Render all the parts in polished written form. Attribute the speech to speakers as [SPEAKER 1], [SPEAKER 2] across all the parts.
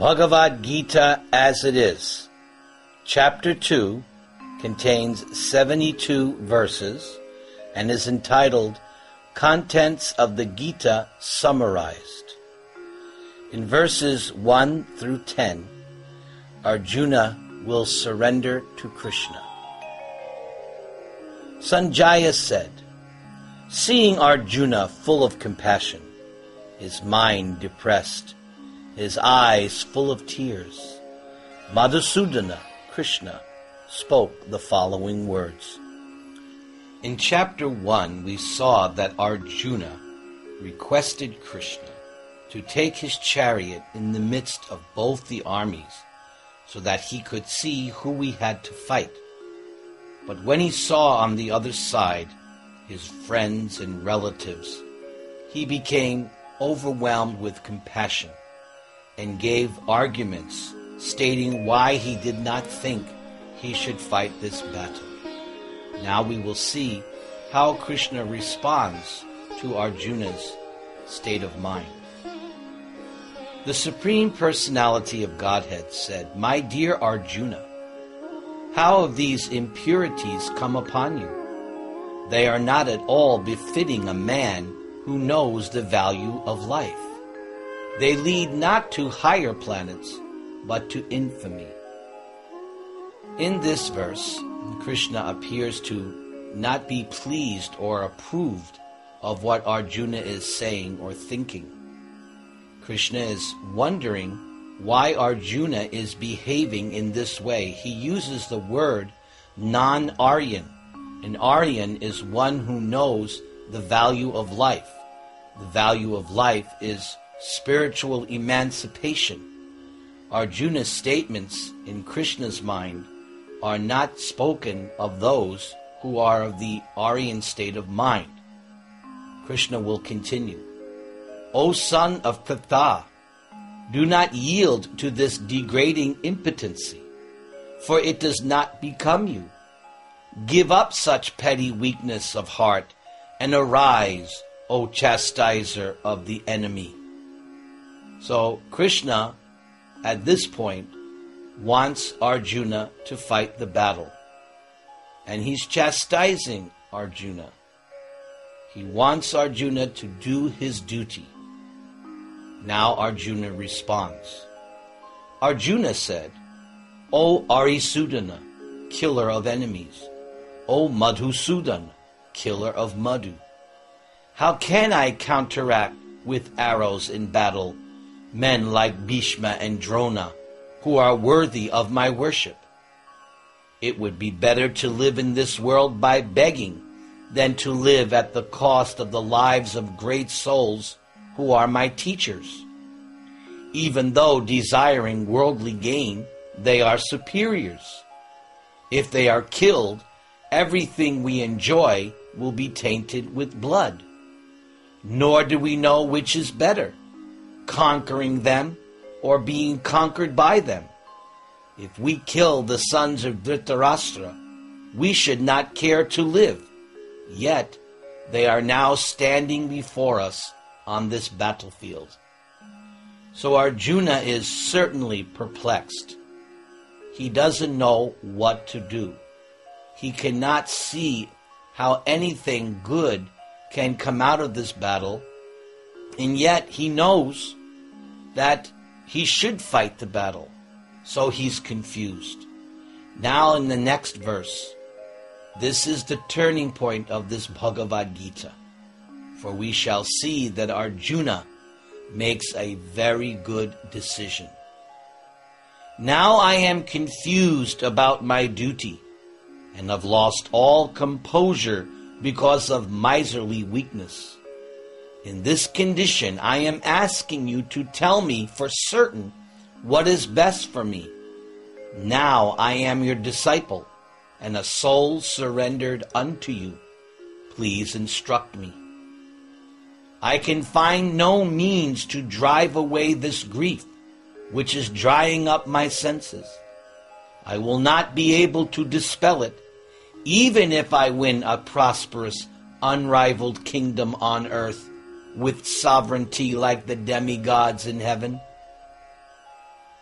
[SPEAKER 1] Bhagavad Gita as it is. Chapter 2 contains 72 verses and is entitled Contents of the Gita Summarized. In verses 1 through 10, Arjuna will surrender to Krishna. Sanjaya said, seeing Arjuna full of compassion, his mind depressed, his eyes full of tears, Madhusudana, Krishna, spoke the following words. In chapter 1, we saw that Arjuna requested Krishna to take his chariot in the midst of both the armies so that he could see who he had to fight. But when he saw on the other side his friends and relatives, he became overwhelmed with compassion and gave arguments stating why he did not think he should fight this battle. Now we will see how Krishna responds to Arjuna's state of mind. The Supreme Personality of Godhead said, "My dear Arjuna, how have these impurities come upon you? They are not at all befitting a man who knows the value of life. They lead not to higher planets, but to infamy." In this verse, Krishna appears to not be pleased or approved of what Arjuna is saying or thinking. Krishna is wondering why Arjuna is behaving in this way. He uses the word non-Aryan. An Aryan is one who knows the value of life. The value of life is spiritual emancipation. Arjuna's statements in Krishna's mind are not spoken of those who are of the Aryan state of mind. Krishna will continue. O son of Pritha, do not yield to this degrading impotency, for it does not become you. Give up such petty weakness of heart and arise, O chastiser of the enemy. So Krishna, at this point, wants Arjuna to fight the battle. And he's chastising Arjuna. He wants Arjuna to do his duty. Now Arjuna responds. Arjuna said, O Arisudana, killer of enemies, O Madhusudana, killer of Madhu, how can I counteract with arrows in battle men like Bhishma and Drona, who are worthy of my worship? It would be better to live in this world by begging than to live at the cost of the lives of great souls who are my teachers. Even though desiring worldly gain, they are superiors. If they are killed, everything we enjoy will be tainted with blood. Nor do we know which is better, conquering them or being conquered by them. If we kill the sons of Dhritarashtra, we should not care to live. Yet they are now standing before us on this battlefield. So Arjuna is certainly perplexed. He doesn't know what to do. He cannot see how anything good can come out of this battle, and yet he knows that he should fight the battle. So he's confused. Now in the next verse, this is the turning point of this Bhagavad Gita, for we shall see that Arjuna makes a very good decision. Now I am confused about my duty, and have lost all composure because of miserly weakness. In this condition, I am asking you to tell me for certain what is best for me. Now I am your disciple, and a soul surrendered unto you. Please instruct me. I can find no means to drive away this grief, which is drying up my senses. I will not be able to dispel it, even if I win a prosperous, unrivaled kingdom on earth, with sovereignty like the demigods in heaven.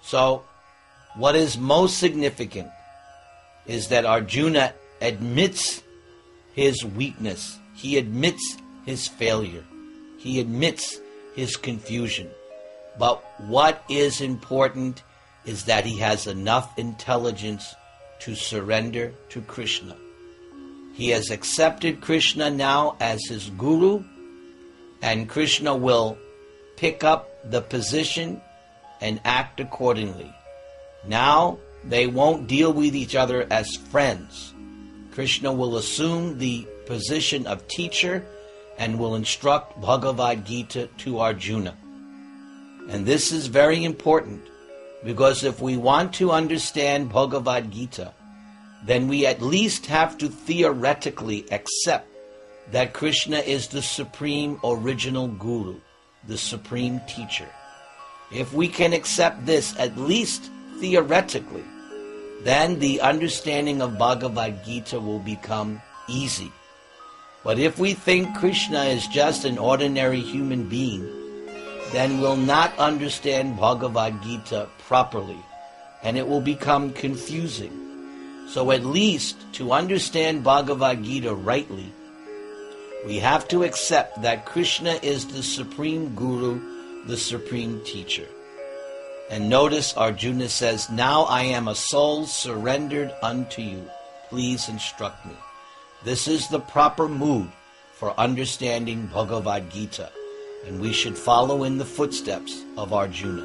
[SPEAKER 1] So, what is most significant is that Arjuna admits his weakness. He admits his failure. He admits his confusion. But what is important is that he has enough intelligence to surrender to Krishna. He has accepted Krishna now as his guru, and Krishna will pick up the position and act accordingly. Now they won't deal with each other as friends. Krishna will assume the position of teacher and will instruct Bhagavad Gita to Arjuna. And this is very important, because if we want to understand Bhagavad Gita, then we at least have to theoretically accept that Krishna is the supreme original guru, the supreme teacher. If we can accept this, at least theoretically, then the understanding of Bhagavad Gita will become easy. But if we think Krishna is just an ordinary human being, then we'll not understand Bhagavad Gita properly, and it will become confusing. So at least to understand Bhagavad Gita rightly, we have to accept that Krishna is the supreme guru, the supreme teacher. And notice Arjuna says, "Now I am a soul surrendered unto you. Please instruct me." This is the proper mood for understanding Bhagavad Gita, and we should follow in the footsteps of Arjuna.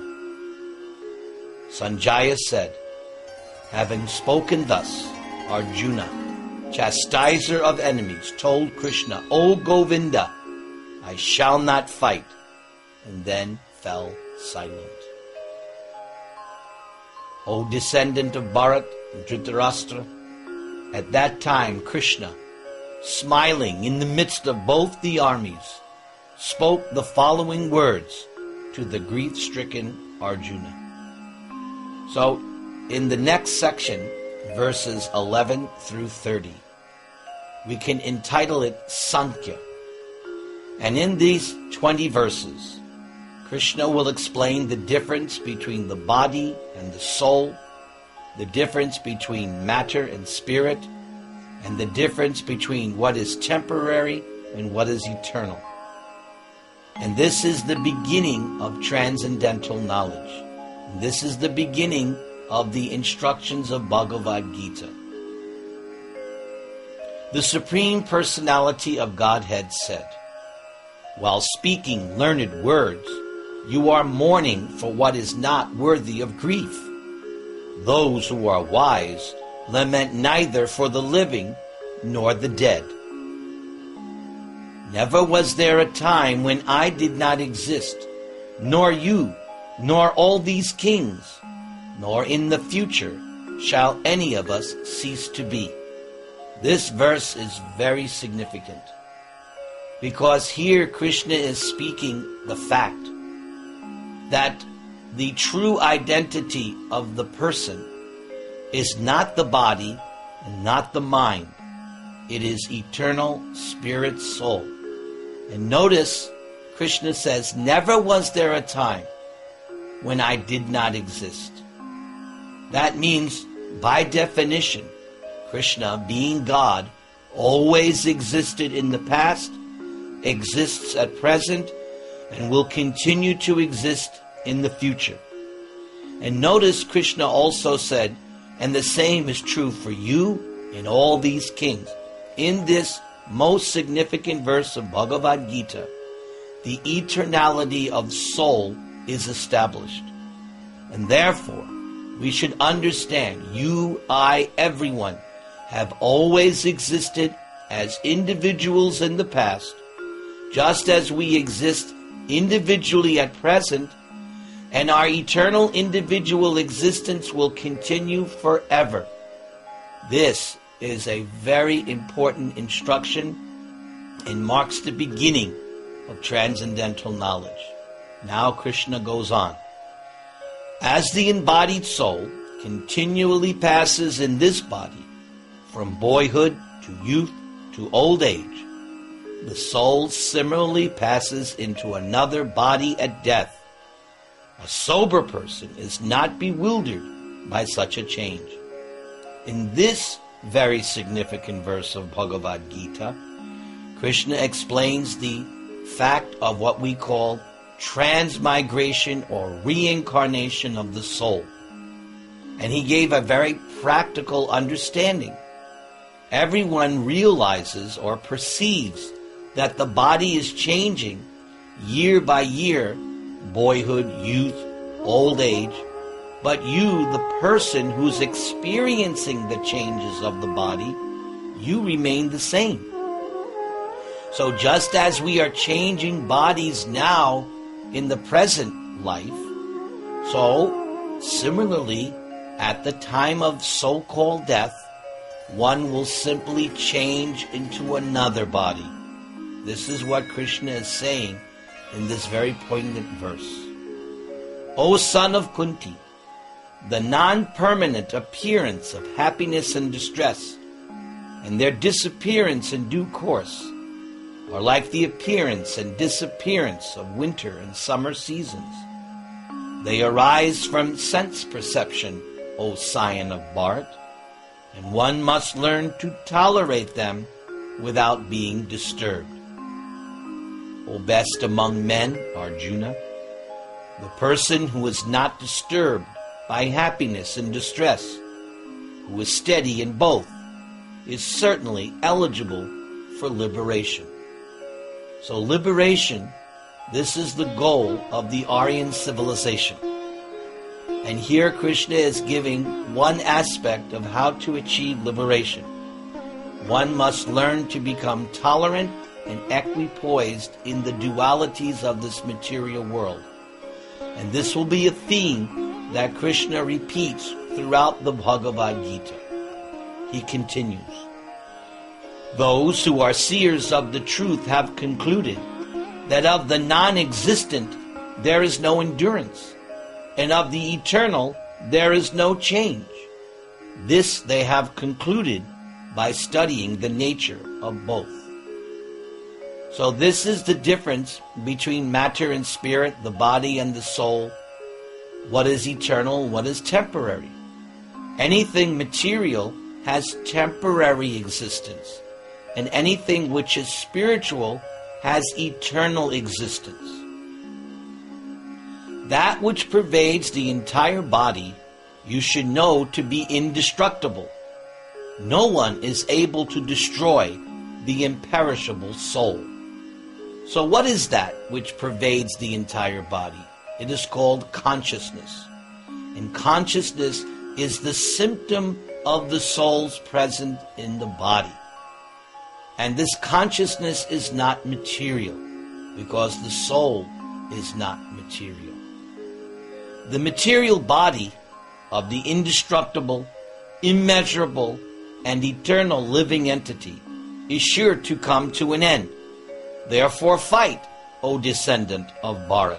[SPEAKER 1] Sanjaya said, having spoken thus, Arjuna, chastiser of enemies, told Krishna, "O Govinda, I shall not fight," and then fell silent. O descendant of Bharat and Dhritarashtra, at that time Krishna, smiling in the midst of both the armies, spoke the following words to the grief-stricken Arjuna. So, in the next section, verses 11 through 30, we can entitle it Sankhya. And in these 20 verses, Krishna will explain the difference between the body and the soul, the difference between matter and spirit, and the difference between what is temporary and what is eternal. And this is the beginning of transcendental knowledge. And this is the beginning of the instructions of Bhagavad Gita. The Supreme Personality of Godhead said, "While speaking learned words, you are mourning for what is not worthy of grief. Those who are wise lament neither for the living nor the dead. Never was there a time when I did not exist, nor you, nor all these kings, nor in the future shall any of us cease to be." This verse is very significant, because here Krishna is speaking the fact that the true identity of the person is not the body and not the mind. It is eternal spirit soul. And notice Krishna says, "Never was there a time when I did not exist." That means, by definition, Krishna, being God, always existed in the past, exists at present, and will continue to exist in the future. And notice Krishna also said, and the same is true for you and all these kings. In this most significant verse of Bhagavad Gita, the eternality of soul is established. And therefore, we should understand, you, I, everyone, have always existed as individuals in the past, just as we exist individually at present, and our eternal individual existence will continue forever. This is a very important instruction and marks the beginning of transcendental knowledge. Now Krishna goes on. As the embodied soul continually passes in this body, from boyhood to youth to old age, the soul similarly passes into another body at death. A sober person is not bewildered by such a change. In this very significant verse of Bhagavad Gita, Krishna explains the fact of what we call transmigration or reincarnation of the soul. And he gave a very practical understanding. Everyone realizes or perceives that the body is changing year by year, boyhood, youth, old age, but you, the person who's experiencing the changes of the body, you remain the same. So just as we are changing bodies now in the present life, so similarly, at the time of so-called death, one will simply change into another body. This is what Krishna is saying in this very poignant verse. O son of Kunti, the non-permanent appearance of happiness and distress, and their disappearance in due course, are like the appearance and disappearance of winter and summer seasons. They arise from sense perception, O scion of Bharat, and one must learn to tolerate them without being disturbed. O best among men, Arjuna, the person who is not disturbed by happiness and distress, who is steady in both, is certainly eligible for liberation. So liberation, this is the goal of the Aryan civilization. And here Krishna is giving one aspect of how to achieve liberation. One must learn to become tolerant and equipoised in the dualities of this material world. And this will be a theme that Krishna repeats throughout the Bhagavad Gita. He continues, those who are seers of the truth have concluded that of the non-existent there is no endurance, and of the eternal there is no change. This they have concluded by studying the nature of both. So this is the difference between matter and spirit, the body and the soul. What is eternal, what is temporary? Anything material has temporary existence, and anything which is spiritual has eternal existence. That which pervades the entire body you should know to be indestructible. No one is able to destroy the imperishable soul. So what is that which pervades the entire body? It is called consciousness. And consciousness is the symptom of the soul's presence in the body. And this consciousness is not material, because the soul is not material. The material body of the indestructible, immeasurable, and eternal living entity is sure to come to an end. Therefore fight, O descendant of Bharat.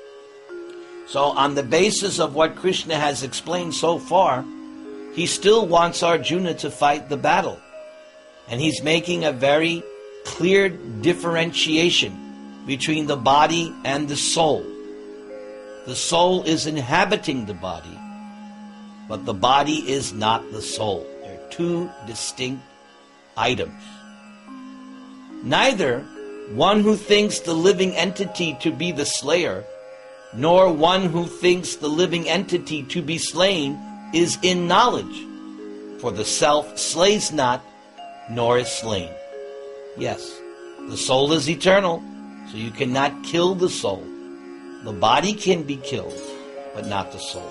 [SPEAKER 1] So on the basis of what Krishna has explained so far, he still wants Arjuna to fight the battle. And he's making a very clear differentiation between the body and the soul. The soul is inhabiting the body, but the body is not the soul. They're two distinct items. Neither one who thinks the living entity to be the slayer, nor one who thinks the living entity to be slain is in knowledge. For the self slays not, nor is slain. Yes, the soul is eternal, so you cannot kill the soul. The body can be killed, but not the soul.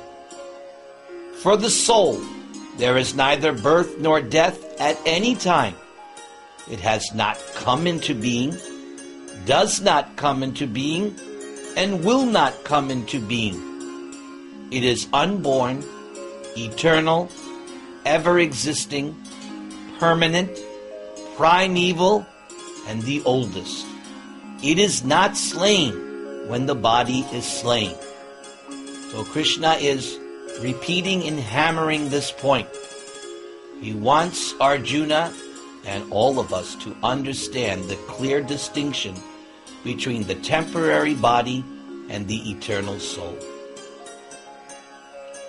[SPEAKER 1] For the soul, there is neither birth nor death at any time. It has not come into being, does not come into being, and will not come into being. It is unborn, eternal, ever-existing, permanent, primeval, and the oldest. It is not slain when the body is slain. So Krishna is repeating and hammering this point. He wants Arjuna and all of us to understand the clear distinction between the temporary body and the eternal soul.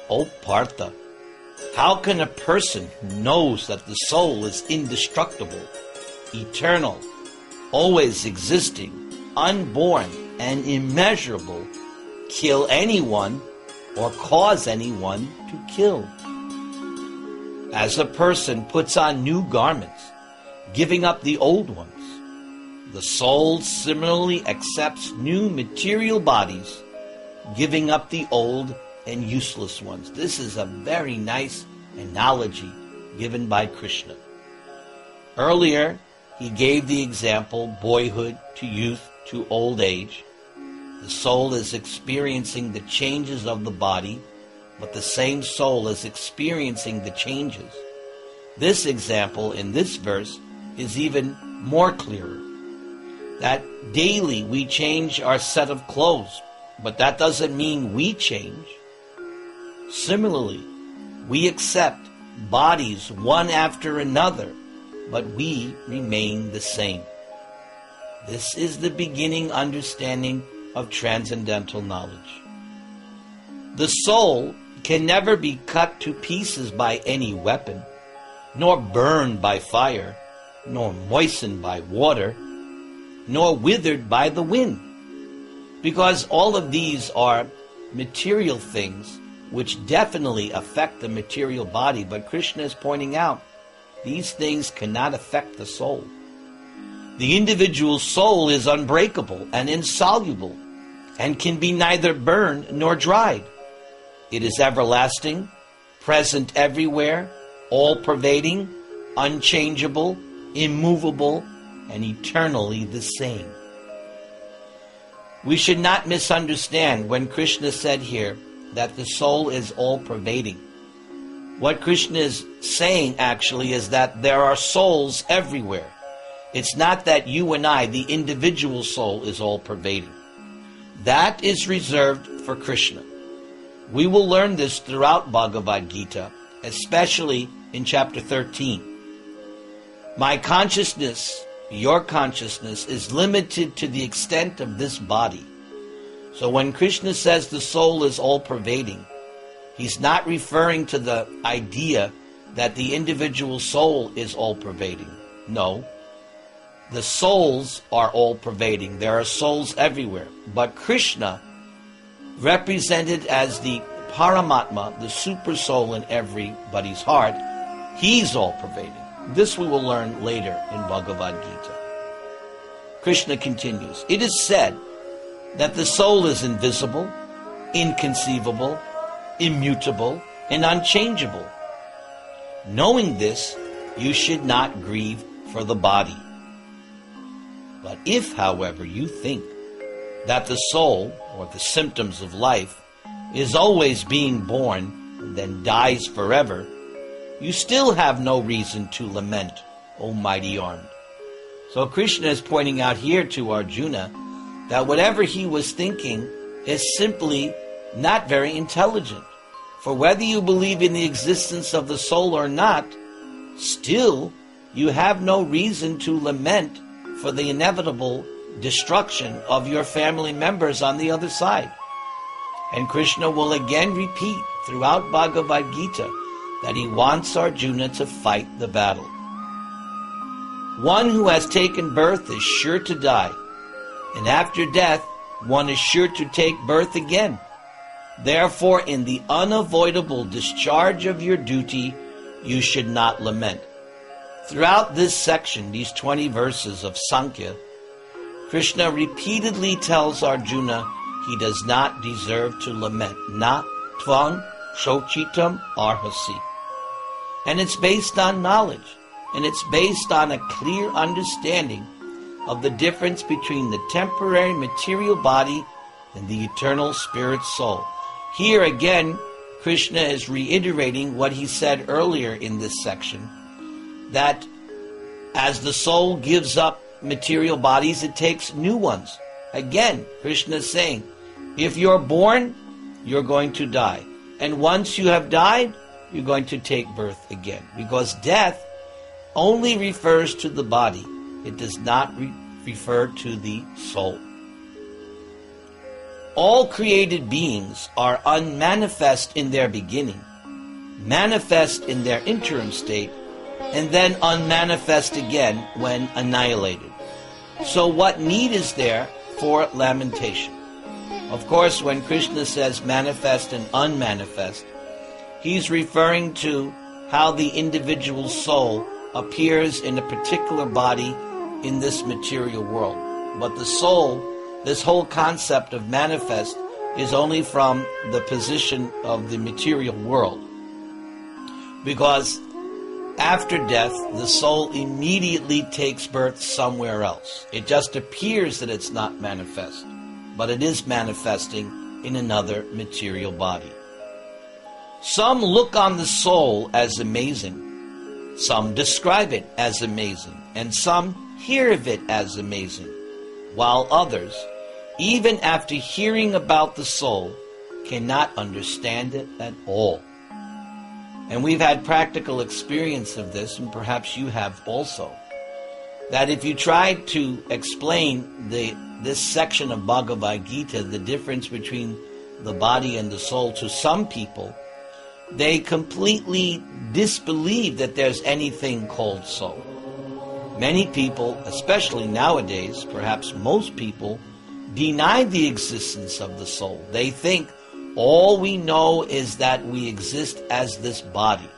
[SPEAKER 1] O Partha, how can a person who knows that the soul is indestructible, eternal, always existing, unborn, and immeasurable, kill anyone or cause anyone to kill? As a person puts on new garments, giving up the old ones, the soul similarly accepts new material bodies, giving up the old and useless ones. This is a very nice analogy given by Krishna. Earlier, he gave the example boyhood to youth to old age. The soul is experiencing the changes of the body, but the same soul is experiencing the changes. This example in this verse is even more clearer. That daily we change our set of clothes, but that doesn't mean we change. Similarly, we accept bodies one after another, but we remain the same. This is the beginning understanding of transcendental knowledge. The soul can never be cut to pieces by any weapon, nor burned by fire, nor moistened by water, nor withered by the wind, because all of these are material things which definitely affect the material body, but Krishna is pointing out these things cannot affect the soul. The individual soul is unbreakable and insoluble and can be neither burned nor dried. It is everlasting, present everywhere, all-pervading, unchangeable, immovable, and eternally the same. We should not misunderstand when Krishna said here that the soul is all-pervading. What Krishna is saying actually is that there are souls everywhere. It's not that you and I, the individual soul, is all-pervading. That is reserved for Krishna. We will learn this throughout Bhagavad Gita, especially in chapter 13. My consciousness, your consciousness, is limited to the extent of this body. So when Krishna says the soul is all-pervading, he's not referring to the idea that the individual soul is all-pervading. No. The souls are all-pervading. There are souls everywhere. But Krishna, represented as the Paramatma, the super soul in everybody's heart, he's all-pervading. This we will learn later in Bhagavad Gita. Krishna continues, it is said that the soul is invisible, inconceivable, immutable, and unchangeable. Knowing this, you should not grieve for the body. But if, however, you think that the soul, or the symptoms of life, is always being born and then dies forever, you still have no reason to lament, O mighty armed. So Krishna is pointing out here to Arjuna that whatever he was thinking is simply not very intelligent. For whether you believe in the existence of the soul or not, still you have no reason to lament for the inevitable destruction of your family members on the other side. And Krishna will again repeat throughout Bhagavad Gita that he wants Arjuna to fight the battle. One who has taken birth is sure to die, and after death, one is sure to take birth again. Therefore, in the unavoidable discharge of your duty, you should not lament. Throughout this section, these 20 verses of Sankhya, Krishna repeatedly tells Arjuna he does not deserve to lament. Na tvang shochitam arhasi. And it's based on knowledge, and it's based on a clear understanding of the difference between the temporary material body and the eternal spirit soul. Here again, Krishna is reiterating what he said earlier in this section, that as the soul gives up material bodies, it takes new ones. Again, Krishna is saying, if you're born, you're going to die. And once you have died, you're going to take birth again. Because death only refers to the body. It does not refer to the soul. All created beings are unmanifest in their beginning, manifest in their interim state, and then unmanifest again when annihilated. So what need is there for lamentation? Of course, when Krishna says manifest and unmanifest, he's referring to how the individual soul appears in a particular body in this material world. But the soul, this whole concept of manifest, is only from the position of the material world. Because after death, the soul immediately takes birth somewhere else. It just appears that it's not manifest, but it is manifesting in another material body. Some look on the soul as amazing, some describe it as amazing, and some hear of it as amazing, while others, even after hearing about the soul, cannot understand it at all. And we've had practical experience of this, and perhaps you have also, that if you tried to explain this section of Bhagavad Gita, the difference between the body and the soul, to some people, they completely disbelieve that there's anything called soul. Many people, especially nowadays, perhaps most people, deny the existence of the soul. They think all we know is that we exist as this body.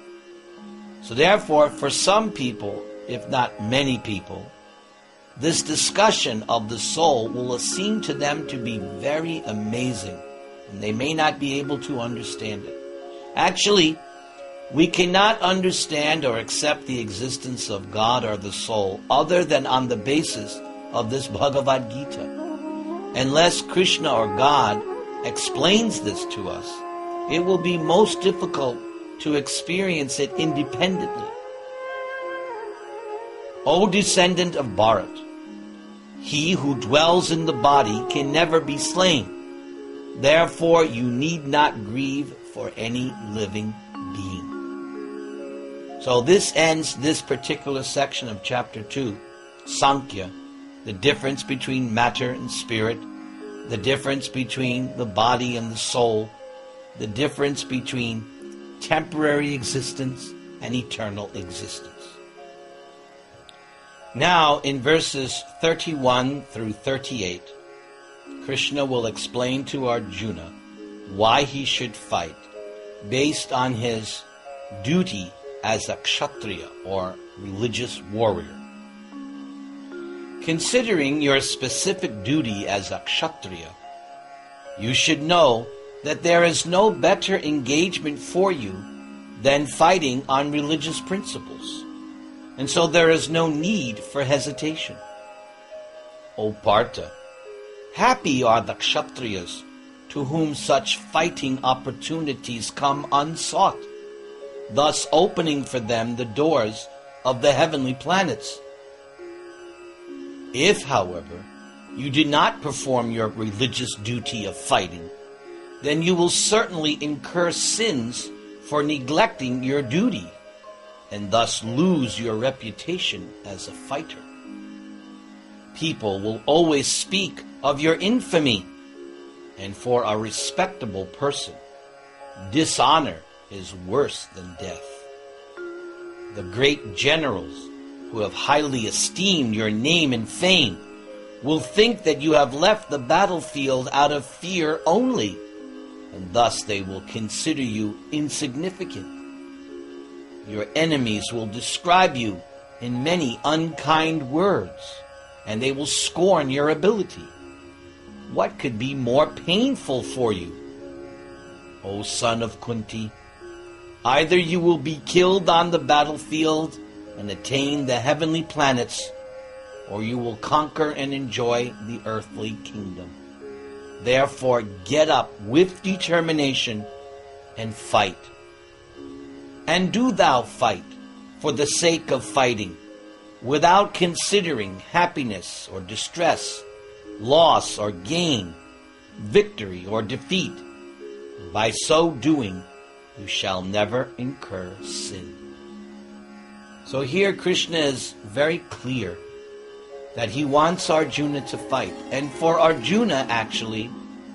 [SPEAKER 1] So therefore, for some people, if not many people, this discussion of the soul will seem to them to be very amazing, and they may not be able to understand it. Actually, we cannot understand or accept the existence of God or the soul other than on the basis of this Bhagavad Gita. Unless Krishna or God explains this to us, it will be most difficult to experience it independently. O descendant of Bharat, he who dwells in the body can never be slain. Therefore you need not grieve for any living being. So this ends this particular section of chapter 2, Sankhya, the difference between matter and spirit, the difference between the body and the soul, the difference between temporary existence and eternal existence. Now, in verses 31 through 38, Krishna will explain to Arjuna why he should fight based on his duty as a kshatriya, or religious warrior. Considering your specific duty as a kshatriya, you should know that there is no better engagement for you than fighting on religious principles, and so there is no need for hesitation. O Partha, happy are the kshatriyas to whom such fighting opportunities come unsought, thus opening for them the doors of the heavenly planets. If, however, you do not perform your religious duty of fighting, then you will certainly incur sins for neglecting your duty, and thus lose your reputation as a fighter. People will always speak of your infamy, and for a respectable person, dishonor is worse than death. The great generals who have highly esteemed your name and fame will think that you have left the battlefield out of fear only, and thus they will consider you insignificant. Your enemies will describe you in many unkind words, and they will scorn your ability. What could be more painful for you? O son of Kunti, either you will be killed on the battlefield and attain the heavenly planets, or you will conquer and enjoy the earthly kingdom. Therefore, get up with determination and fight. And do thou fight for the sake of fighting, without considering happiness or distress, loss or gain, victory or defeat. By so doing, you shall never incur sin. So here Krishna is very clear that he wants Arjuna to fight. And for Arjuna, actually,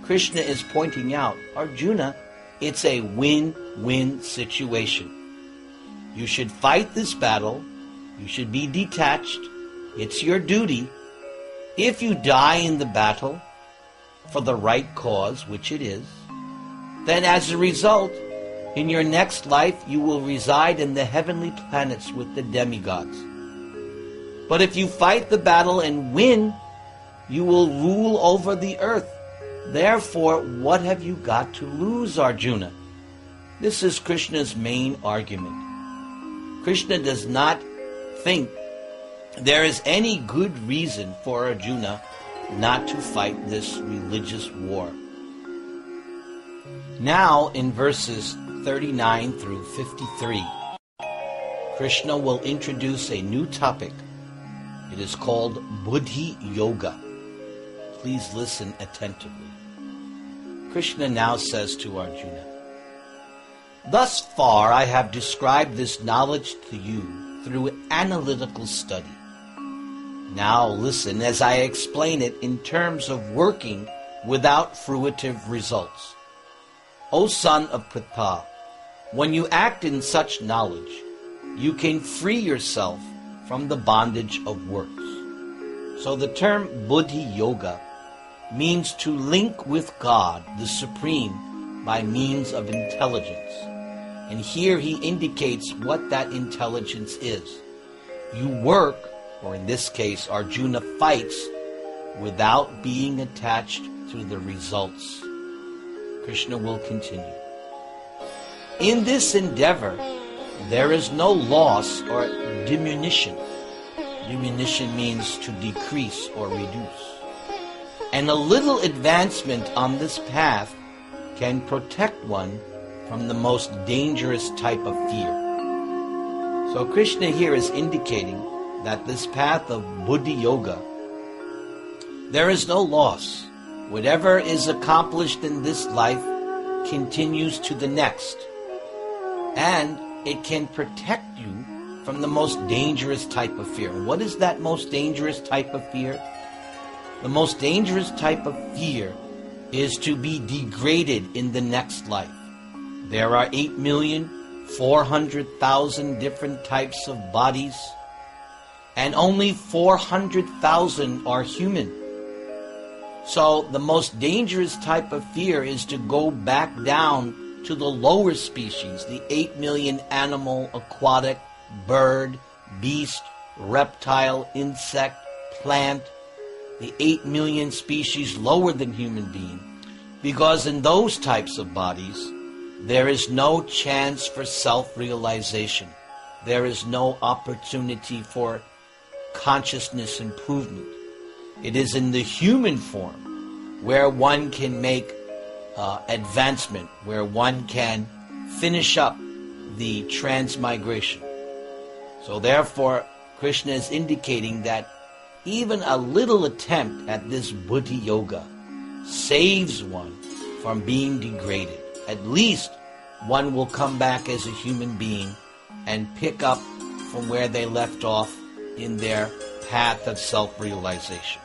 [SPEAKER 1] Krishna is pointing out, Arjuna, it's a win-win situation. You should fight this battle. You should be detached. It's your duty. If you die in the battle for the right cause, which it is, then as a result, in your next life, you will reside in the heavenly planets with the demigods. But if you fight the battle and win, you will rule over the earth. Therefore, what have you got to lose, Arjuna? This is Krishna's main argument. Krishna does not think there is any good reason for Arjuna not to fight this religious war. Now, in verses 39 through 53, Krishna will introduce a new topic. It is called Buddhi Yoga. Please listen attentively. Krishna now says to Arjuna, "Thus far I have described this knowledge to you through analytical study. Now listen as I explain it in terms of working without fruitive results. O son of Pritha, when you act in such knowledge, you can free yourself from the bondage of works." So the term Buddhi Yoga means to link with God, the Supreme, by means of intelligence. And here he indicates what that intelligence is. You work, or in this case, Arjuna fights, without being attached to the results. Krishna will continue. In this endeavor, there is no loss or diminution. Diminution means to decrease or reduce. And a little advancement on this path can protect one from the most dangerous type of fear. So Krishna here is indicating that this path of Buddhi Yoga, there is no loss. Whatever is accomplished in this life continues to the next. And it can protect you from the most dangerous type of fear. What is that most dangerous type of fear? The most dangerous type of fear is to be degraded in the next life. There are 8,400,000 different types of bodies, and only 400,000 are human. So the most dangerous type of fear is to go back down to the lower species, the 8 million animal, aquatic, bird, beast, reptile, insect, plant, the 8 million species lower than human being. Because in those types of bodies, there is no chance for self-realization. There is no opportunity for consciousness improvement. It is in the human form where one can make advancement, where one can finish up the transmigration. So therefore, Krishna is indicating that even a little attempt at this Buddhi Yoga saves one from being degraded. At least one will come back as a human being and pick up from where they left off in their path of self-realization.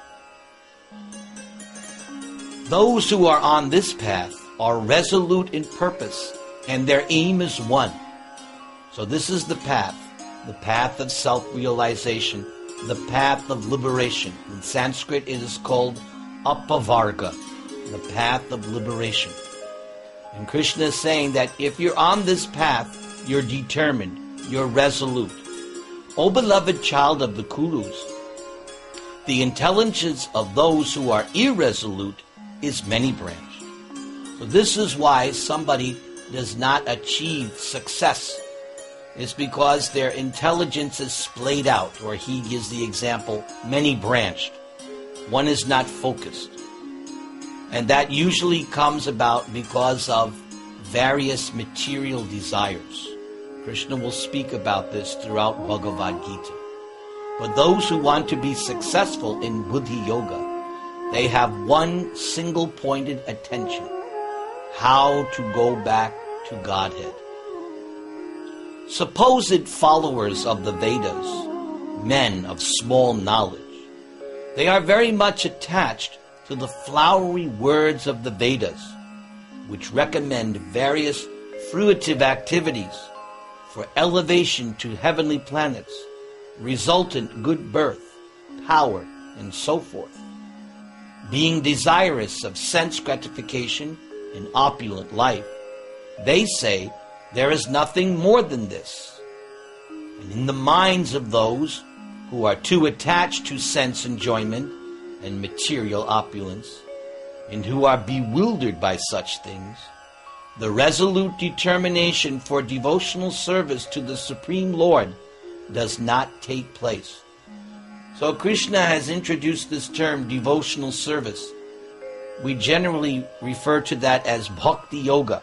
[SPEAKER 1] Those who are on this path are resolute in purpose, and their aim is one. So this is the path of self-realization, the path of liberation. In Sanskrit it is called Apavarga, the path of liberation. And Krishna is saying that if you're on this path, you're determined, you're resolute. O beloved child of the Kurus, the intelligence of those who are irresolute is many-branched. So this is why somebody does not achieve success. It's because their intelligence is splayed out, or he gives the example, many-branched. One is not focused. And that usually comes about because of various material desires. Krishna will speak about this throughout Bhagavad Gita. But those who want to be successful in Buddhi Yoga, they have one single-pointed attention: how to go back to Godhead. Supposed followers of the Vedas, men of small knowledge, they are very much attached to the flowery words of the Vedas, which recommend various fruitive activities for elevation to heavenly planets, resultant good birth, power, and so forth. Being desirous of sense gratification and opulent life, they say there is nothing more than this. And in the minds of those who are too attached to sense enjoyment and material opulence, and who are bewildered by such things, the resolute determination for devotional service to the Supreme Lord does not take place. So Krishna has introduced this term, devotional service. We generally refer to that as Bhakti Yoga.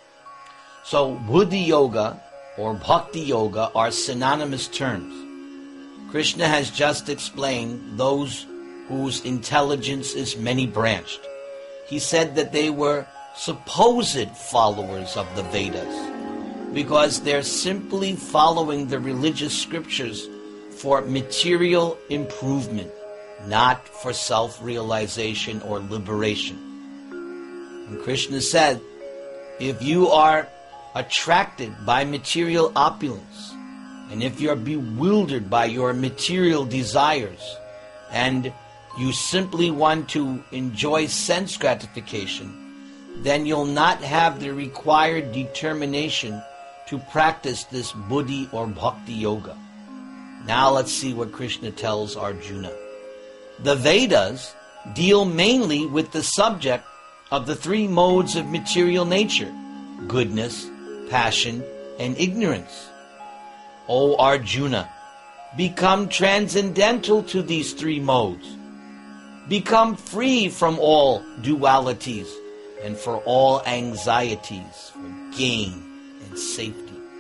[SPEAKER 1] So Buddhi Yoga or Bhakti Yoga are synonymous terms. Krishna has just explained those whose intelligence is many-branched. He said that they were supposed followers of the Vedas because they're simply following the religious scriptures for material improvement, not for self-realization or liberation. And Krishna said, if you are attracted by material opulence, and if you're bewildered by your material desires, and you simply want to enjoy sense gratification, then you'll not have the required determination to practice this Buddhi or Bhakti Yoga. Now let's see what Krishna tells Arjuna. The Vedas deal mainly with the subject of the three modes of material nature: goodness, passion, and ignorance. O Arjuna, become transcendental to these three modes. Become free from all dualities and for all anxieties for gain and safety.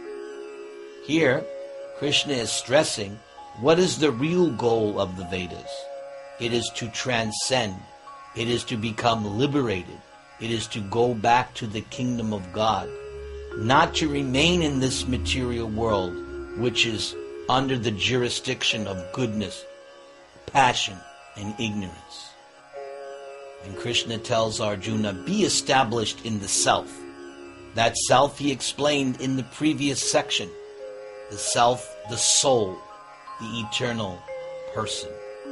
[SPEAKER 1] Here, Krishna is stressing what is the real goal of the Vedas. It is to transcend. It is to become liberated. It is to go back to the kingdom of God, not to remain in this material world, which is under the jurisdiction of goodness, passion, and ignorance. And Krishna tells Arjuna, be established in the self. That self he explained in the previous section. The self, the soul, the eternal person.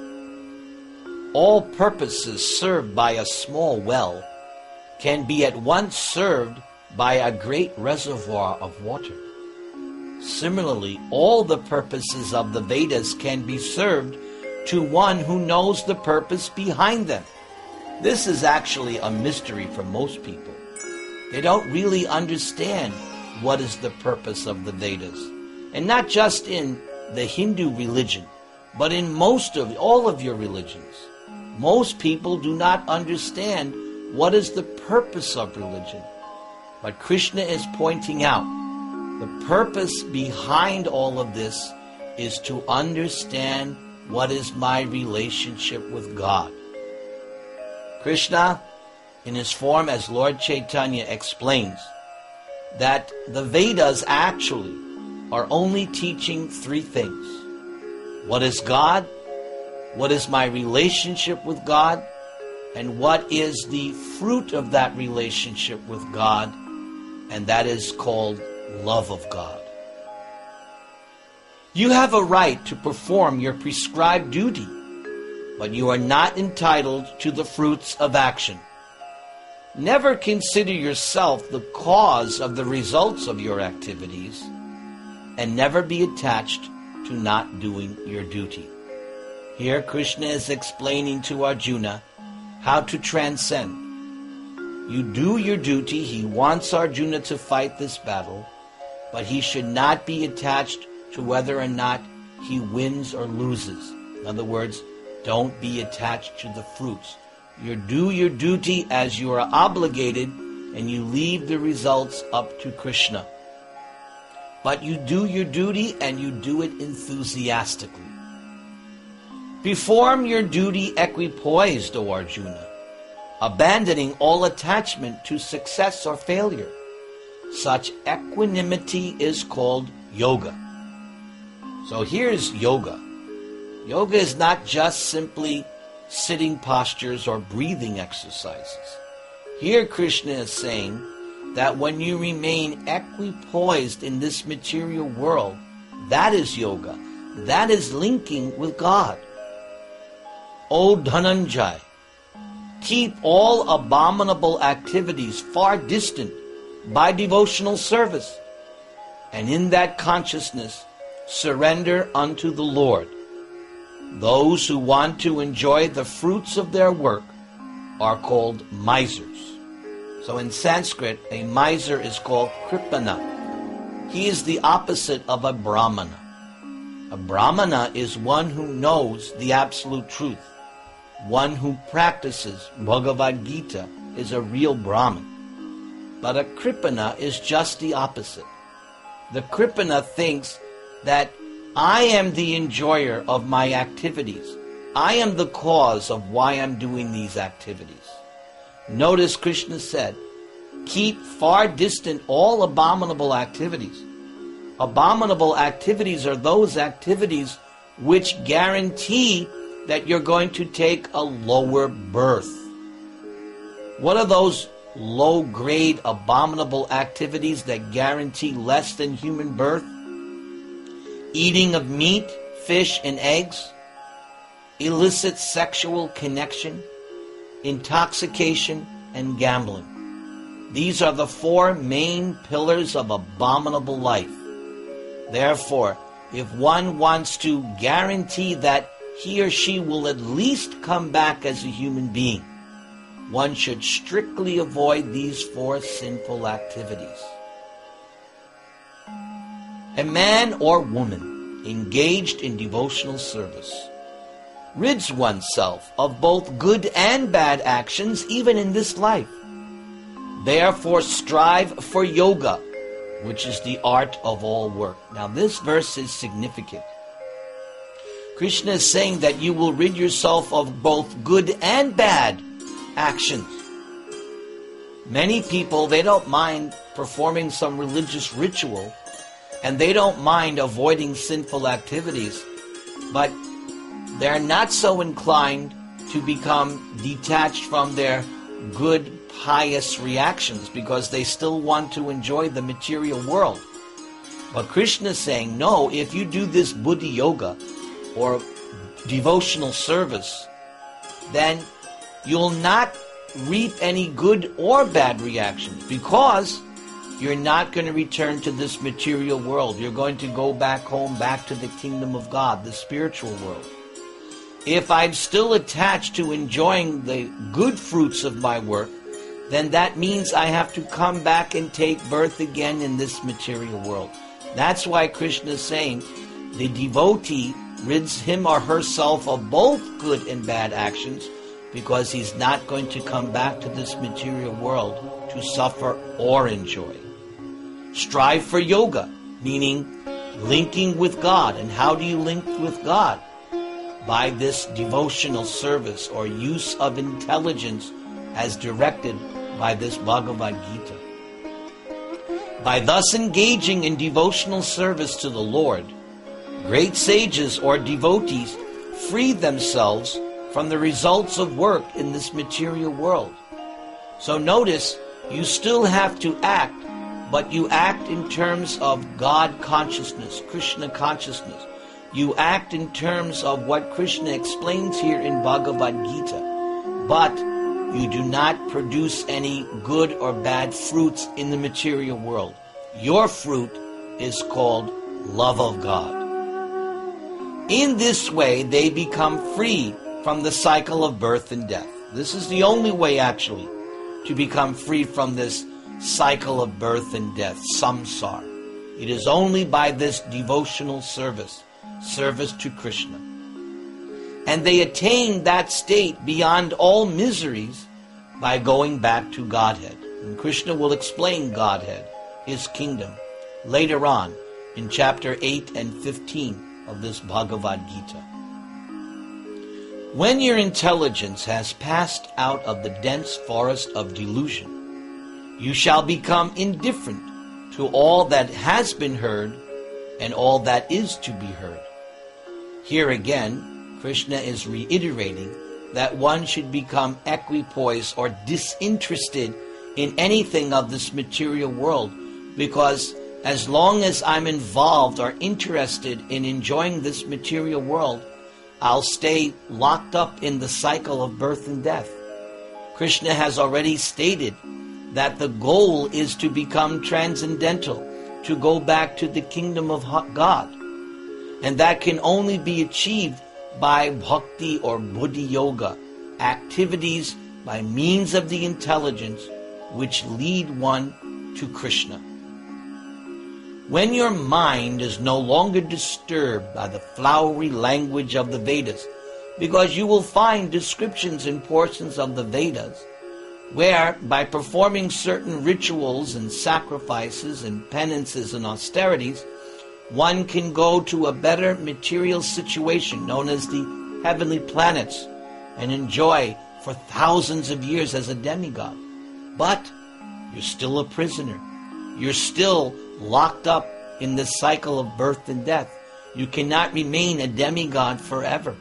[SPEAKER 1] All purposes served by a small well can be at once served by a great reservoir of water. Similarly, all the purposes of the Vedas can be served to one who knows the purpose behind them. This is actually a mystery for most people. They don't really understand what is the purpose of the Vedas. And not just in the Hindu religion, but in all of your religions. Most people do not understand what is the purpose of religion. But Krishna is pointing out the purpose behind all of this is to understand what is my relationship with God. Krishna, in his form as Lord Chaitanya, explains that the Vedas actually are only teaching three things. What is God? What is my relationship with God? And what is the fruit of that relationship with God? And that is called love of God. You have a right to perform your prescribed duty, but you are not entitled to the fruits of action. Never consider yourself the cause of the results of your activities, and never be attached to not doing your duty. Here Krishna is explaining to Arjuna how to transcend. You do your duty. He wants Arjuna to fight this battle, but he should not be attached to whether or not he wins or loses. In other words, don't be attached to the fruits. You do your duty as you are obligated, and you leave the results up to Krishna. But you do your duty, and you do it enthusiastically. Perform your duty equipoised, O Arjuna, abandoning all attachment to success or failure. Such equanimity is called yoga. So here's yoga. Yoga is not just simply sitting postures or breathing exercises. Here Krishna is saying that when you remain equipoised in this material world, that is yoga. That is linking with God. O Dhananjay, keep all abominable activities far distant by devotional service, and in that consciousness surrender unto the Lord. Those who want to enjoy the fruits of their work are called misers. So in Sanskrit, a miser is called Kripana. He is the opposite of a Brahmana. A Brahmana is one who knows the absolute truth. One who practices Bhagavad Gita is a real Brahmin. But a Kripana is just the opposite. The Kripana thinks that I am the enjoyer of my activities. I am the cause of why I'm doing these activities. Notice Krishna said, keep far distant all abominable activities. Abominable activities are those activities which guarantee that you're going to take a lower birth. What are those low-grade abominable activities that guarantee less than human birth? Eating of meat, fish, and eggs, illicit sexual connection, intoxication, and gambling. These are the four main pillars of abominable life. Therefore, if one wants to guarantee that he or she will at least come back as a human being, one should strictly avoid these four sinful activities. A man or woman engaged in devotional service rids oneself of both good and bad actions even in this life. Therefore strive for yoga, which is the art of all work. Now this verse is significant. Krishna is saying that you will rid yourself of both good and bad actions. Many people, they don't mind performing some religious ritual, and they don't mind avoiding sinful activities, but they're not so inclined to become detached from their good, pious reactions because they still want to enjoy the material world. But Krishna is saying, no, if you do this Buddhi Yoga or devotional service, then you'll not reap any good or bad reactions because you're not going to return to this material world. You're going to go back home, back to the kingdom of God, the spiritual world. If I'm still attached to enjoying the good fruits of my work, then that means I have to come back and take birth again in this material world. That's why Krishna is saying the devotee rids him or herself of both good and bad actions because he's not going to come back to this material world to suffer or enjoy. Strive for yoga, meaning linking with God. And how do you link with God? By this devotional service or use of intelligence as directed by this Bhagavad Gita. By thus engaging in devotional service to the Lord, great sages or devotees free themselves from the results of work in this material world. So notice, you still have to act, but you act in terms of God consciousness, Krishna consciousness. You act in terms of what Krishna explains here in Bhagavad Gita. But you do not produce any good or bad fruits in the material world. Your fruit is called love of God. In this way, they become free from the cycle of birth and death. This is the only way, actually, to become free from this cycle of birth and death, samsara. It is only by this devotional service to Krishna. And they attain that state beyond all miseries by going back to Godhead. And Krishna will explain Godhead, His kingdom, later on in chapter 8 and 15 of this Bhagavad Gita. When your intelligence has passed out of the dense forest of delusion, you shall become indifferent to all that has been heard and all that is to be heard. Here again, Krishna is reiterating that one should become equipoised or disinterested in anything of this material world, because as long as I'm involved or interested in enjoying this material world, I'll stay locked up in the cycle of birth and death. Krishna has already stated that the goal is to become transcendental, to go back to the kingdom of God. And that can only be achieved by bhakti or buddhi yoga, activities by means of the intelligence which lead one to Krishna. When your mind is no longer disturbed by the flowery language of the Vedas, because you will find descriptions in portions of the Vedas where, by performing certain rituals and sacrifices and penances and austerities, one can go to a better material situation known as the heavenly planets and enjoy for thousands of years as a demigod. But you're still a prisoner. You're still locked up in this cycle of birth and death. You cannot remain a demigod forever.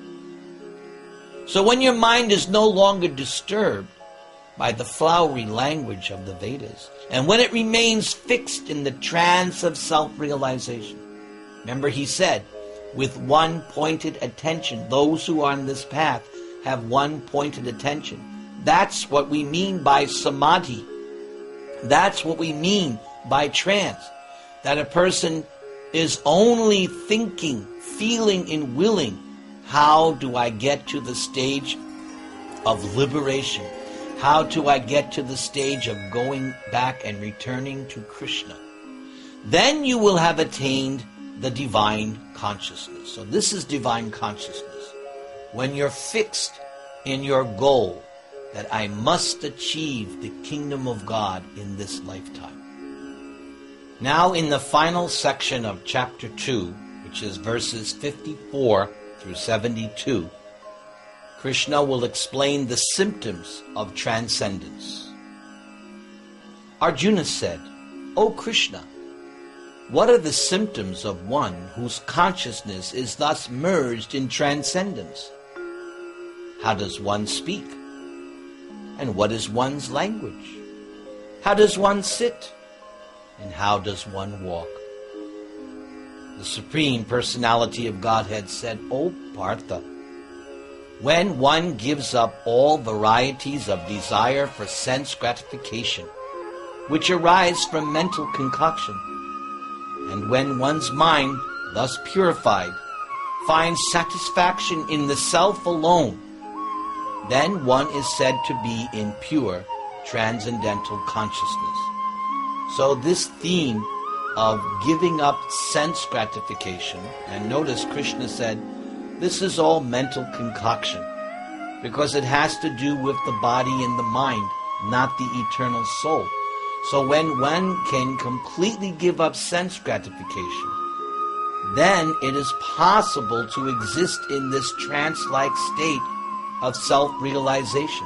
[SPEAKER 1] So when your mind is no longer disturbed by the flowery language of the Vedas, and when it remains fixed in the trance of self-realization, remember he said, with one pointed attention, those who are on this path have one pointed attention. That's what we mean by samadhi. That's what we mean by trance. That a person is only thinking, feeling, and willing, how do I get to the stage of liberation? How do I get to the stage of going back and returning to Krishna? Then you will have attained the divine consciousness. So this is divine consciousness. When you're fixed in your goal that I must achieve the kingdom of God in this lifetime. Now in the final section of chapter 2, which is verses 54 through 72, Krishna will explain the symptoms of transcendence. Arjuna said, "O Krishna, what are the symptoms of one whose consciousness is thus merged in transcendence? How does one speak? And what is one's language? How does one sit? And how does one walk?" The Supreme Personality of Godhead said, "O Partha, when one gives up all varieties of desire for sense gratification, which arise from mental concoction, and when one's mind, thus purified, finds satisfaction in the self alone, then one is said to be in pure transcendental consciousness." So this theme of giving up sense gratification, and notice Krishna said, this is all mental concoction, because it has to do with the body and the mind, not the eternal soul. So when one can completely give up sense gratification, then it is possible to exist in this trance-like state of self-realization.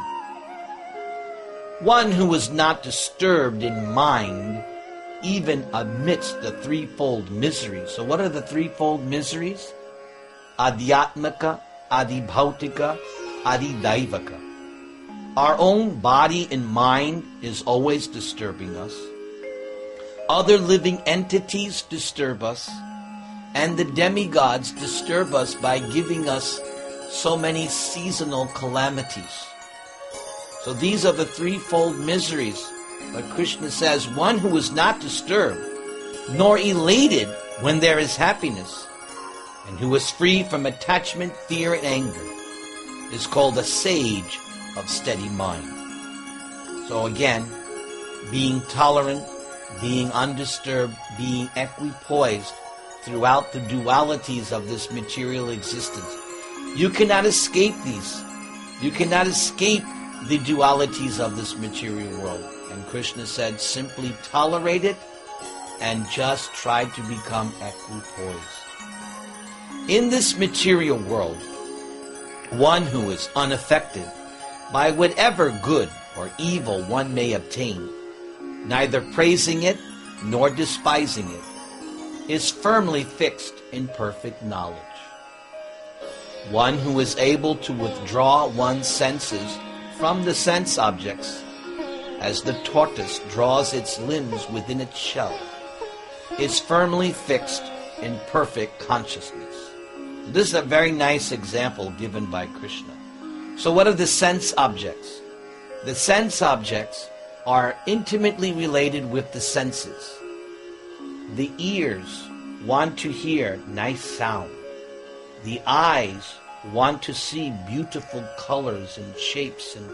[SPEAKER 1] One who is not disturbed in mind, even amidst the threefold miseries. So what are the threefold miseries? Adhyatmika, Adibhautika, Adidaivaka. Our own body and mind is always disturbing us. Other living entities disturb us. And the demigods disturb us by giving us so many seasonal calamities. So these are the threefold miseries. But Krishna says, one who is not disturbed, nor elated when there is happiness, and who is free from attachment, fear, and anger, is called a sage of steady mind. So again, being tolerant, being undisturbed, being equipoised throughout the dualities of this material existence. You cannot escape these. You cannot escape the dualities of this material world. And Krishna said, simply tolerate it and just try to become equipoised. In this material world, one who is unaffected by whatever good or evil one may obtain, neither praising it nor despising it, is firmly fixed in perfect knowledge. One who is able to withdraw one's senses from the sense objects, as the tortoise draws its limbs within its shell, is firmly fixed in perfect consciousness. This is a very nice example given by Krishna. So what are the sense objects? The sense objects are intimately related with the senses. The ears want to hear nice sound. The eyes want to see beautiful colors and shapes and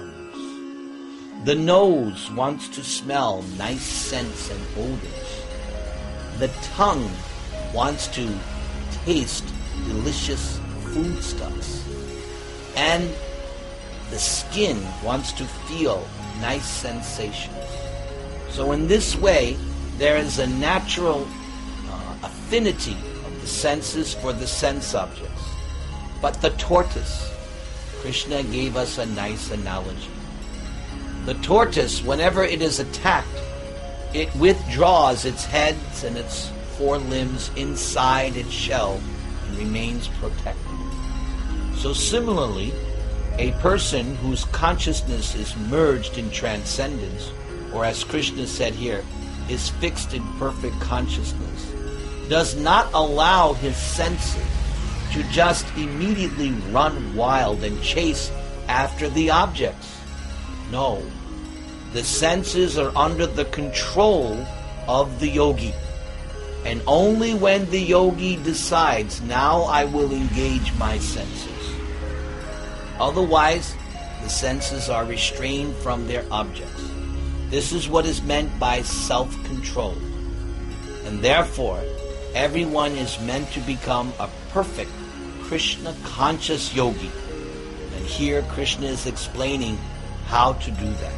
[SPEAKER 1] forms. The nose wants to smell nice scents and odors. The tongue wants to taste delicious foodstuffs. And the skin wants to feel nice sensations. So in this way, there is a natural affinity of the senses for the sense objects. But the tortoise, Krishna gave us a nice analogy. The tortoise, whenever it is attacked, it withdraws its heads and its four limbs inside its shell and remains protected. So similarly, a person whose consciousness is merged in transcendence, or as Krishna said here, is fixed in perfect consciousness, does not allow his senses to just immediately run wild and chase after the objects. No, the senses are under the control of the yogi. And only when the yogi decides, now I will engage my senses. Otherwise, the senses are restrained from their objects. This is what is meant by self-control. And therefore, everyone is meant to become a perfect Krishna-conscious yogi. And here Krishna is explaining how to do that.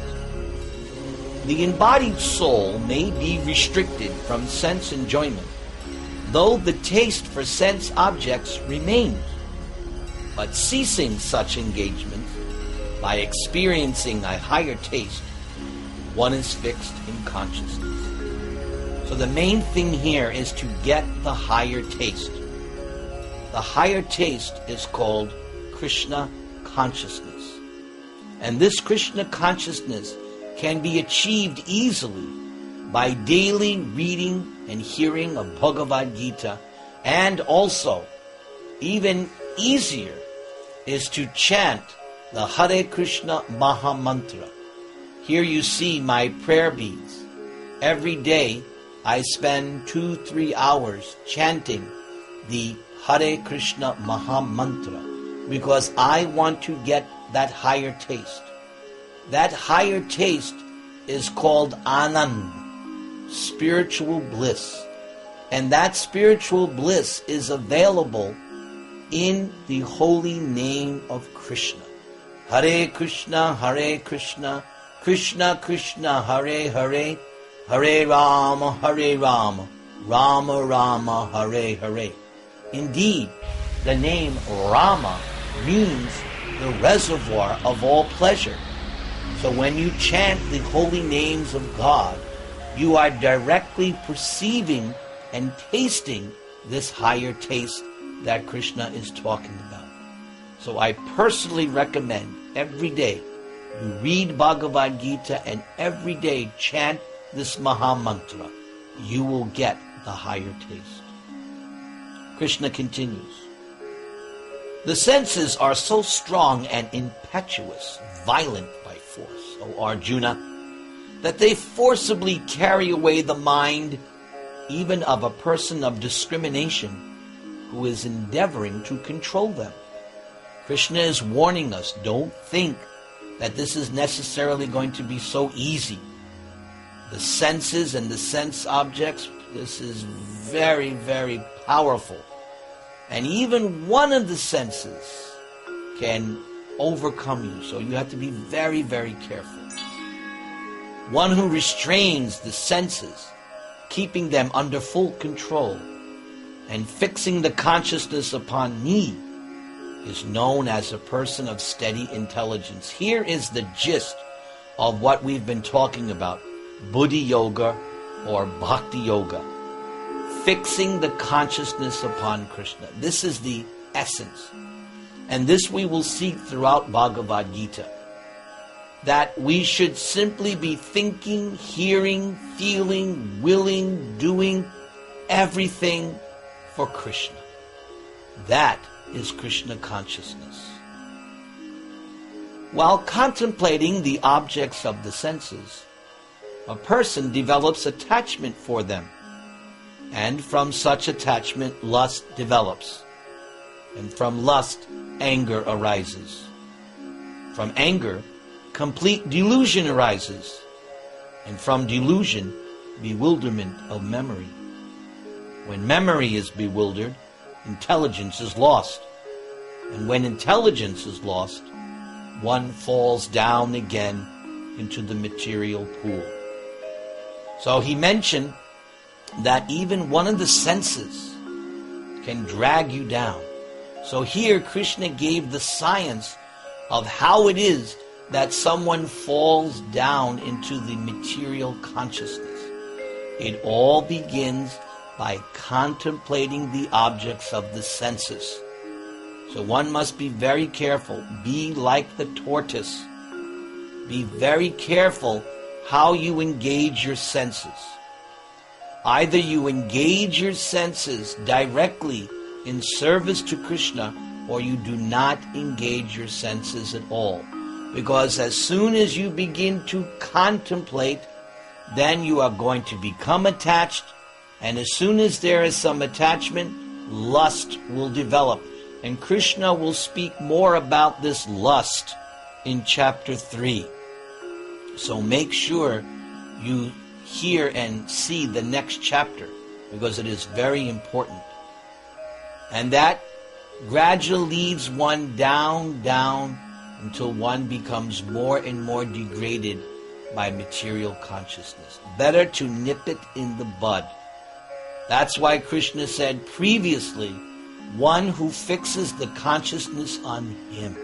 [SPEAKER 1] The embodied soul may be restricted from sense enjoyment, though the taste for sense objects remains. But ceasing such engagement, by experiencing a higher taste, one is fixed in consciousness. So the main thing here is to get the higher taste. The higher taste is called Krishna consciousness. And this Krishna consciousness can be achieved easily by daily reading and hearing of Bhagavad Gita, and also, even easier, is to chant the Hare Krishna Maha Mantra. Here you see my prayer beads. Every day I spend 2-3 hours chanting the Hare Krishna Maha Mantra because I want to get that higher taste. That higher taste is called Anand, spiritual bliss. And that spiritual bliss is available in the holy name of Krishna. Hare Krishna, Krishna Krishna, Hare Hare, Hare Rama, Rama Rama, Hare Hare. Indeed, the name Rama means the reservoir of all pleasure. So when you chant the holy names of God, you are directly perceiving and tasting this higher taste that Krishna is talking about. So I personally recommend every day you read Bhagavad Gita and every day chant this Maha Mantra. You will get the higher taste. Krishna continues. The senses are so strong and impetuous, violent by force, O Arjuna, that they forcibly carry away the mind even of a person of discrimination who is endeavoring to control them. Krishna is warning us, don't think that this is necessarily going to be so easy. The senses and the sense objects, this is very, very powerful. And even one of the senses can overcome you. So you have to be very, very careful. One who restrains the senses, keeping them under full control, and fixing the consciousness upon me, is known as a person of steady intelligence. Here is the gist of what we've been talking about. Buddhi Yoga or Bhakti Yoga. Fixing the consciousness upon Krishna. This is the essence. And this we will seek throughout Bhagavad Gita. That we should simply be thinking, hearing, feeling, willing, doing everything for Krishna. That is Krishna consciousness. While contemplating the objects of the senses, a person develops attachment for them, and from such attachment lust develops, and from lust anger arises. From anger, complete delusion arises, and from delusion, bewilderment of memory. When memory is bewildered, intelligence is lost, and when intelligence is lost, one falls down again into the material pool. So he mentioned that even one of the senses can drag you down. So here Krishna gave the science of how it is that someone falls down into the material consciousness. It all begins by contemplating the objects of the senses. So one must be very careful. Be like the tortoise. Be very careful how you engage your senses. Either you engage your senses directly in service to Krishna, or you do not engage your senses at all. Because as soon as you begin to contemplate, then you are going to become attached, and as soon as there is some attachment, lust will develop. And Krishna will speak more about this lust in chapter 3. So make sure you hear and see the next chapter, because it is very important. And that gradually leads one down, until one becomes more and more degraded by material consciousness. Better to nip it in the bud. That's why Krishna said previously, one who fixes the consciousness on him.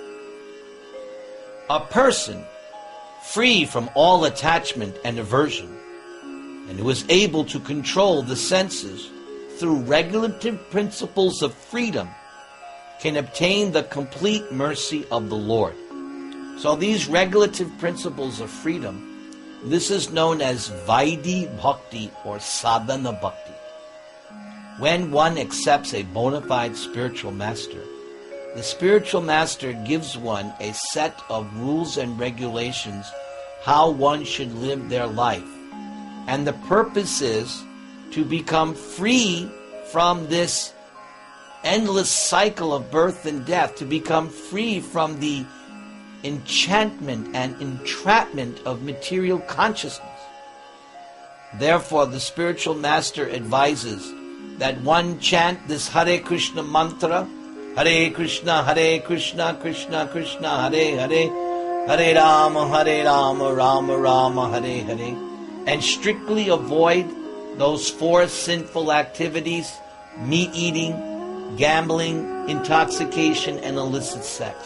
[SPEAKER 1] A person free from all attachment and aversion, and who is able to control the senses through regulative principles of freedom, can obtain the complete mercy of the Lord. So these regulative principles of freedom, this is known as Vaidhi Bhakti or Sadhana Bhakti. When one accepts a bona fide spiritual master, the spiritual master gives one a set of rules and regulations how one should live their life. And the purpose is to become free from this endless cycle of birth and death, to become free from the enchantment and entrapment of material consciousness. Therefore, the spiritual master advises that one chant this Hare Krishna mantra, Hare Krishna, Krishna Krishna, Hare Hare, Hare Rama, Rama Rama, Hare Hare, and strictly avoid those 4 sinful activities: meat eating, gambling, intoxication, and illicit sex.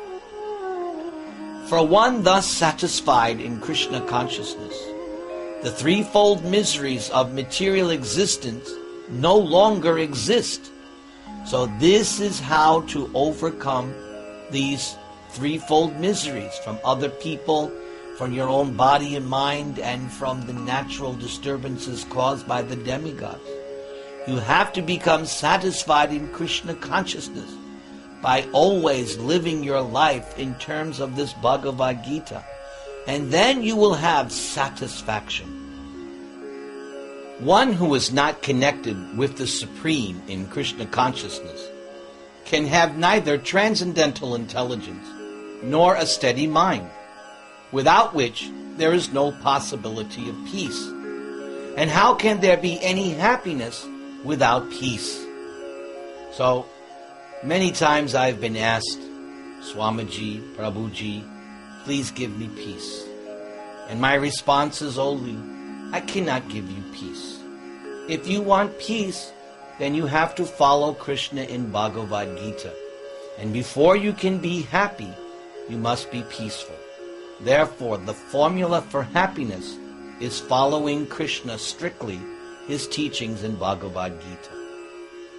[SPEAKER 1] For one thus satisfied in Krishna consciousness, the threefold miseries of material existence no longer exist. So this is how to overcome these threefold miseries from other people, from your own body and mind, and from the natural disturbances caused by the demigods. You have to become satisfied in Krishna consciousness by always living your life in terms of this Bhagavad Gita. And then you will have satisfaction. One who is not connected with the Supreme in Krishna consciousness can have neither transcendental intelligence nor a steady mind, without which there is no possibility of peace. And how can there be any happiness without peace? So, many times I've been asked, Swamiji, Prabhuji, please give me peace. And my response is only, I cannot give you peace. If you want peace, then you have to follow Krishna in Bhagavad Gita. And before you can be happy, you must be peaceful. Therefore, the formula for happiness is following Krishna strictly, his teachings in Bhagavad Gita.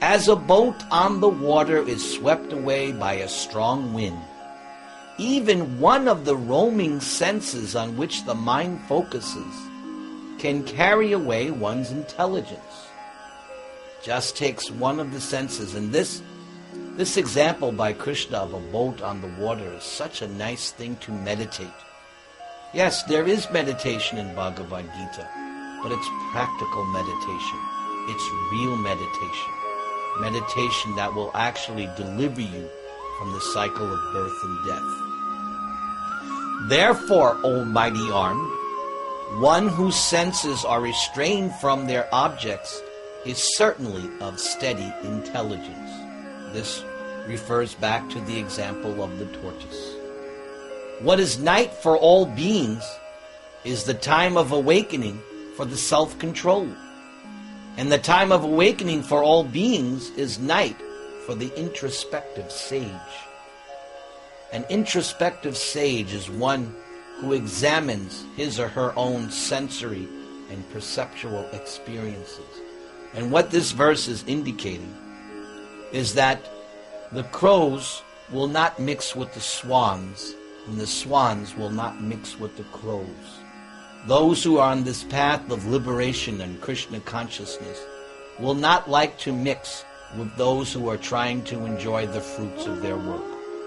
[SPEAKER 1] As a boat on the water is swept away by a strong wind, even one of the roaming senses on which the mind focuses can carry away one's intelligence. Just takes one of the senses, and this example by Krishna of a boat on the water is such a nice thing to meditate. Yes, there is meditation in Bhagavad Gita, but it's practical meditation. It's real meditation. Meditation that will actually deliver you from the cycle of birth and death. Therefore, O mighty armed, one whose senses are restrained from their objects is certainly of steady intelligence. This refers back to the example of the tortoise. What is night for all beings is the time of awakening for the self-control. And the time of awakening for all beings is night for the introspective sage. An introspective sage is one who examines his or her own sensory and perceptual experiences. And what this verse is indicating is that the crows will not mix with the swans, and the swans will not mix with the crows. Those who are on this path of liberation and Krishna consciousness will not like to mix with those who are trying to enjoy the fruits of their work.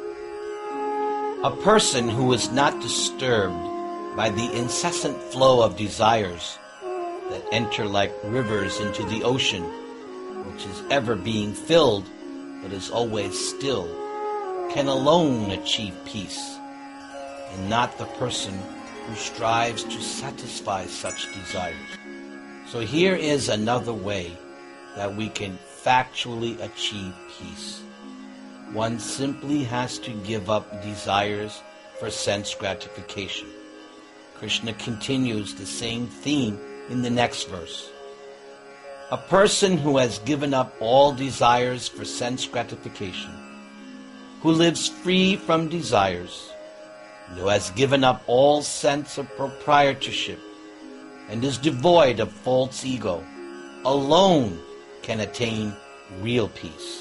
[SPEAKER 1] A person who is not disturbed by the incessant flow of desires that enter like rivers into the ocean, which is ever being filled but is always still, can alone achieve peace, and not the person who strives to satisfy such desires. So here is another way that we can factually achieve peace. One simply has to give up desires for sense gratification. Krishna continues the same theme in the next verse. A person who has given up all desires for sense gratification, who lives free from desires, and who has given up all sense of proprietorship and is devoid of false ego, alone can attain real peace.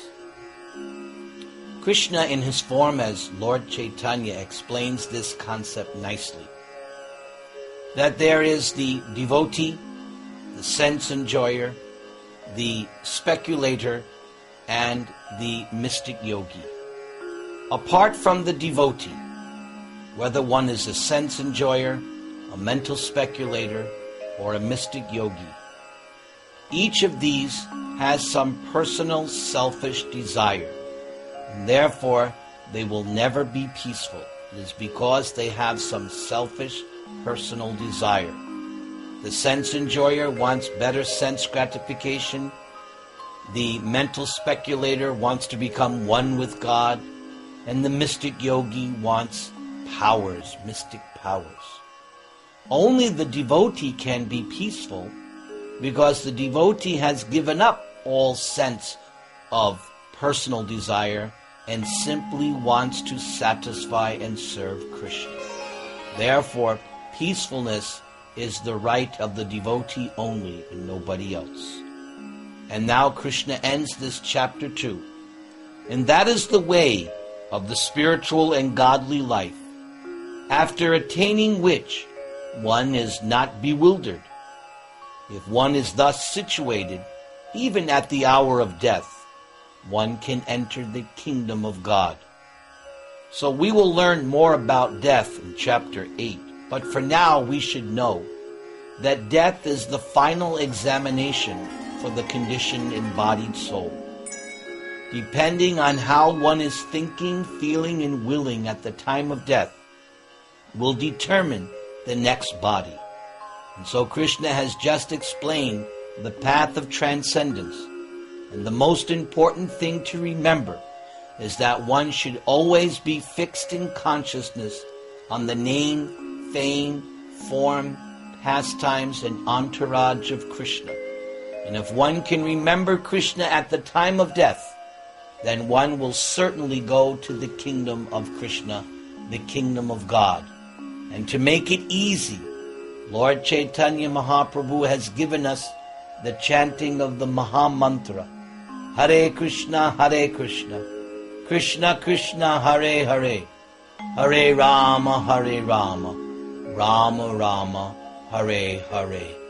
[SPEAKER 1] Krishna, in his form as Lord Chaitanya, explains this concept nicely. That there is the devotee, the sense enjoyer, the speculator, and the mystic yogi. Apart from the devotee, whether one is a sense enjoyer, a mental speculator, or a mystic yogi, each of these has some personal selfish desire, and therefore they will never be peaceful. It is because they have some selfish personal desire. The sense enjoyer wants better sense gratification. The mental speculator wants to become one with God. And the mystic yogi wants powers, mystic powers. Only the devotee can be peaceful because the devotee has given up all sense of personal desire and simply wants to satisfy and serve Krishna. Therefore, peacefulness is the right of the devotee only and nobody else. And now Krishna ends this chapter 2. And that is the way of the spiritual and godly life, after attaining which one is not bewildered. If one is thus situated, even at the hour of death, one can enter the kingdom of God. So we will learn more about death in chapter 8. But for now, we should know that death is the final examination for the conditioned embodied soul. Depending on how one is thinking, feeling, and willing at the time of death, will determine the next body. And so Krishna has just explained the path of transcendence. And the most important thing to remember is that one should always be fixed in consciousness on the name, fame, form, pastimes, and entourage of Krishna. And if one can remember Krishna at the time of death, then one will certainly go to the kingdom of Krishna, the kingdom of God. And to make it easy, Lord Chaitanya Mahaprabhu has given us the chanting of the Maha Mantra, Hare Krishna, Krishna Krishna, Hare Hare, Hare Rama, Rama Rama, Hare Hare.